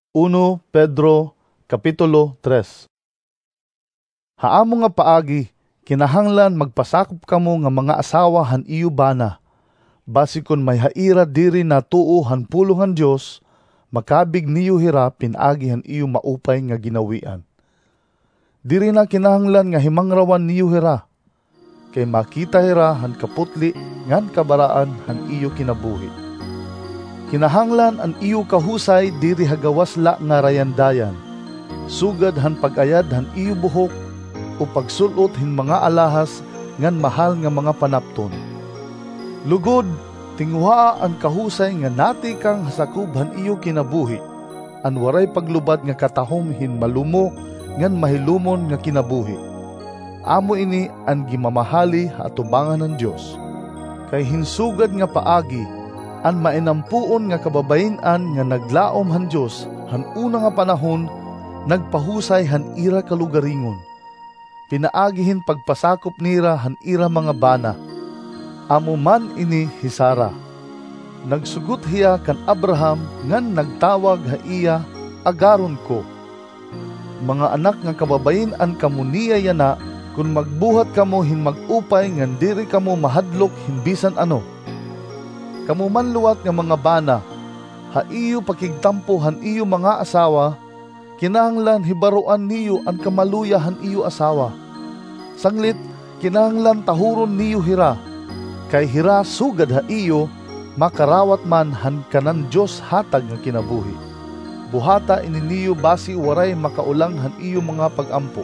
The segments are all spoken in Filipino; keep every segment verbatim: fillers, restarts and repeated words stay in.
Uno Pedro Kapitulo tres. Haamo nga paagi, kinahanglan magpasakop kamo nga mga asawa han iyo bana, basi kon may haira diri na tuo han pulong han Dios, makabig niyo hira pinagi han iyo maupay nga ginawian. Diri na kinahanglan nga himangrawan niyo hira, kay makita hira han kaputli ngan kabaraan han iyo kinabuhi. Kinahanglan ang iyo kahusay diri hagawasla nga rayandayan, sugad han pag-ayad han iyo buhok o pagsulot hin mga alahas ngan mahal nga mga panapton. Lugod, tinguha ang kahusay nga nati kang hasakub han iyo kinabuhi, an waray paglubad nga katahom hin malumo ngan mahilumon nga kinabuhi. Amo ini ang gimamahali atubangan ng Dios, kay hinsugad nga paagi an mainampuon nga kababain-an nga naglaom han Dios han una nga panahon, nagpahusay han ira kalugaringon. Pinaagihin pagpasakop nira han ira mga bana. Amo man ini hi Sara. Nagsugot hiya kan Abraham ngan nagtawag ha iya agaron ko. Mga anak nga kababain-an kamo niya yana, kun magbuhat kamo hin mag-upay ngan diri kamo mahadlok hin bisan ano. Kamu man luwat nga mga bana, ha iyo pakigtampo han iyo mga asawa, kinahanglan hibaruan niyo ang kamaluya han iyo asawa. Sanglit, kinahanglan tahuron niyo hira, kay hira sugad ha iyo, makarawat man han kanan Diyos hatag nga kinabuhi. Buhata ini niyo basi waray makaulang han iyo mga pag-ampo.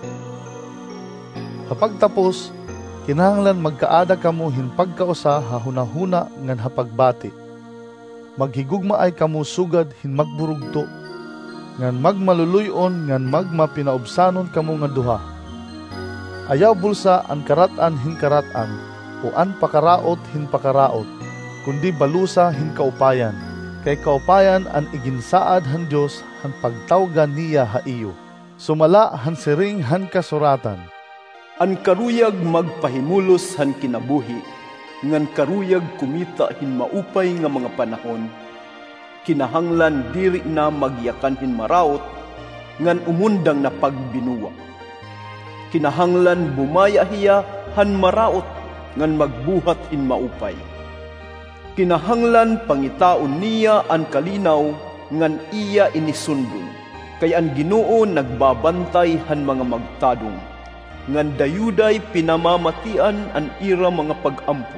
Kapag tapos, kinahanglan magkaada kamo hin pagkausa hahuna-huna ngan hapagbati. Maghigugma ay kamo sugad hin magburugto, ngan magmaluluyon ngan magmapinaubsanon kamo nga duha. Ayaw bulsa ang karatan hin karatan, o an pakaraot hin pakaraot, kundi balusa hin kaupayan, kay kaupayan an iginsaad han Dios han pagtawgan niya ha iyo. Sumala han siring han kasuratan, an karuyag magpahimulos han kinabuhi, ngan karuyag kumita hin maupay nga mga panahon. Kinahanglan diri na magyakan hin maraot, ngan umundang na pagbinuwa. Kinahanglan bumaya hiya han maraot, ngan magbuhat hin maupay. Kinahanglan pangitaon niya an kalinaw, ngan iya inisundon, kay ang Ginoo nagbabantay han mga magtadong, ngan dayuday pinamamatian an ira mga pag-ampo,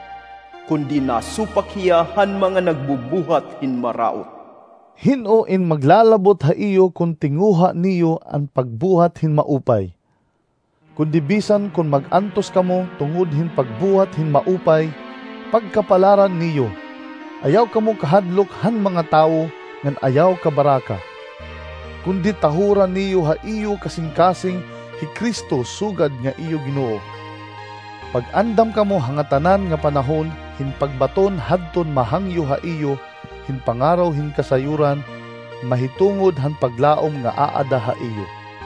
kundi nasupak hiya han mga nagbubuhat hin maraot. Hino in maglalabot ha iyo kung tinguha niyo ang pagbuhat hin maupay, kundi bisan kung magantos kamo tungod hin pagbuhat hin maupay, pagkapalaran niyo. Ayaw kamo kahadlok han mga tao ngan ayaw kabaraka, kundi tahuran niyo ha iyo kasing-kasing hi Kristo sugad nga iyo Ginoo. Pag-andam kamo hangatanan nga panahon, hin pagbaton hadton mahangyo ha iyo, hin pangaraw hin kasayuran, mahitungod han paglaom nga aada ha iyo.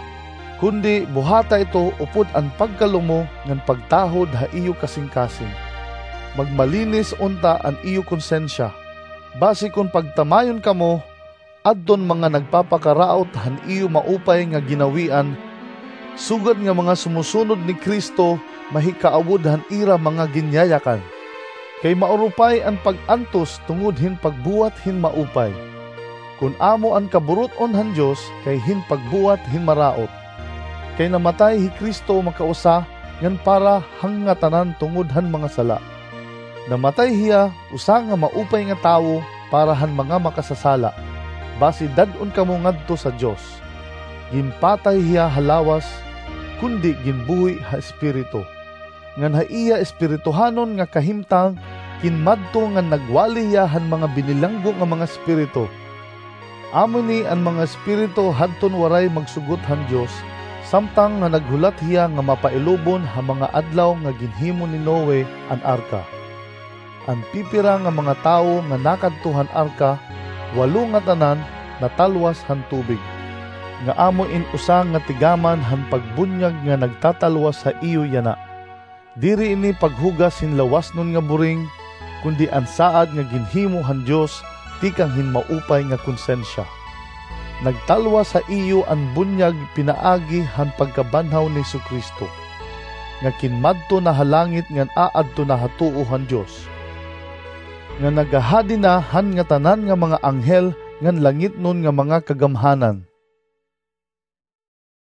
Kundi buhata ito upod ang pagkalumo ngan pagtahod ha iyo kasing-kasing. Magmalinis unta ang iyo konsensya, basi kung pagtamayon kamo, adton mga nagpapakaraot han iyo maupay nga ginawian, sugad nga mga sumusunod ni Kristo mahikaawod han ira mga ginyayakan. Kay maurupay ang pag-antos tungod hin pagbuhat hin maupay. Kun amo ang kaburuton han Dios kay hin pagbuhat hin maraot. Kay namatay hi Kristo makausa ngan para hangatanan tungod han mga sala. Namatay hiya usa nga maupay nga tawo para han mga makasasala, basi dad-on kamo ngadto sa Dios. Ginpatay hiya halawas, kundi ginbuhi ha espiritu. Ngan ha iya espirituhanon nga kahimtang, kinmadto nga nagwali hiya han mga binilanggo nga mga espiritu. Amo ni ang mga espiritu hadton waray magsugot han Dios, samtang nga naghulat hiya nga mapailubon ha mga adlaw nga ginhimo ni Noe an arka. Ang pipira nga mga tawo nga nakadto han arka, walo nga tanan natalwas han tubig. Nga amo in usang nga tigaman han pagbunyag nga nagtatalwas sa iyo yana. Diri ini paghugas hin lawas nun nga buring, kundi ang saad nga ginhimo han Dios tikang hin maupay nga konsensya. nagtalwa sa iyo ang bunyag pinaagi han pagkabanhaw ni Jesu-Kristo, nga kinmadto na halangit ngan aadto na hatuohan Dios, nga nagahadi na han nga tanan nga mga anghel ngan langit nun nga mga kagamhanan,